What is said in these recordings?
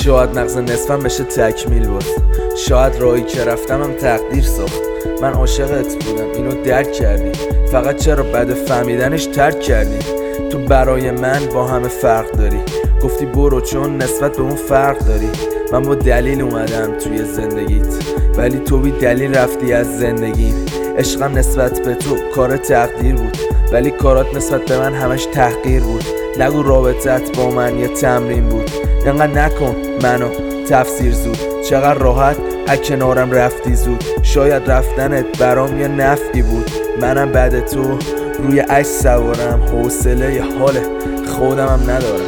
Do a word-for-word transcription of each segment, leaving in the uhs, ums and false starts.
شاید مغز نصفم بشه تکمیل باز، شاید راهی که رفتمم تقدیر ساخت. من عاشقت بودم اینو درک کردی، فقط چرا بعد فهمیدنش ترک کردی؟ تو برای من با همه فرق داری، گفتی برو چون نسبت به اون فرق داری. من با دلیل اومدم توی زندگیت، ولی تو بی دلیل رفتی از زندگیم. عشقم نسبت به تو کار تقدیر بود، ولی کارات نسبت به من همش تحقیر بود. نگو رابطت با من یه تمرین بود، اینقدر نکن منو تفسیر زود. چقدر راحت از کنارم رفتی زود، شاید رفتنت برام یه نفعی بود. منم بعد تو روی عکس سوارم، حوصله ی حال خودمم ندارم.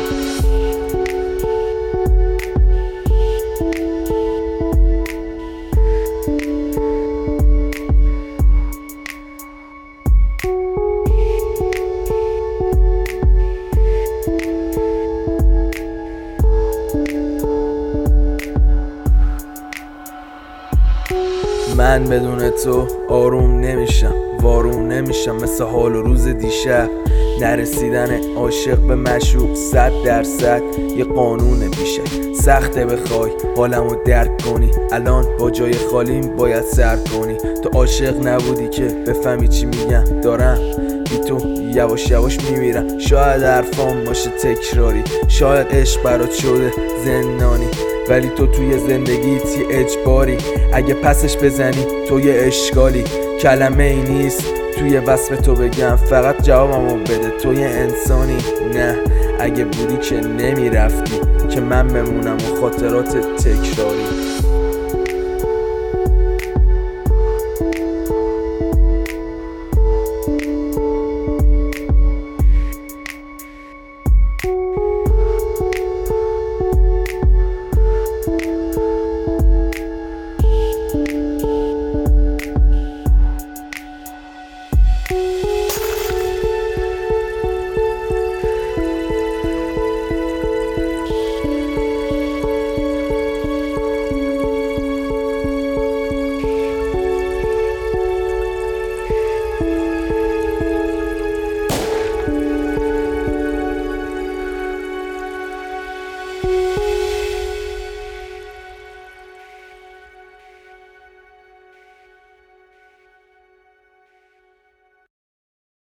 من بدون تو آروم نمیشم، واروم نمیشم مثل حال و روز دیشب. نرسیدن عاشق به معشوق صد درصد یه قانون میشه. سخته بخوای حالمو درک کنی، الان با جای خالیم باید سر کنی. تو عاشق نبودی که بفهمی چی میگم، دارم بی تو یواش یواش میمیرم. شاید حرفام باشه تکراری، شاید عشق برات شده زندانی، ولی تو توی زندگیت یه اجباری. اگه پسش بزنی تو یه اشکالی، کلمه ای نیست توی وصف تو بگم، فقط جوابمو بده تو یه انسانی. نه اگه بودی که نمیرفتی، که من بمونم و خاطرات تکراری.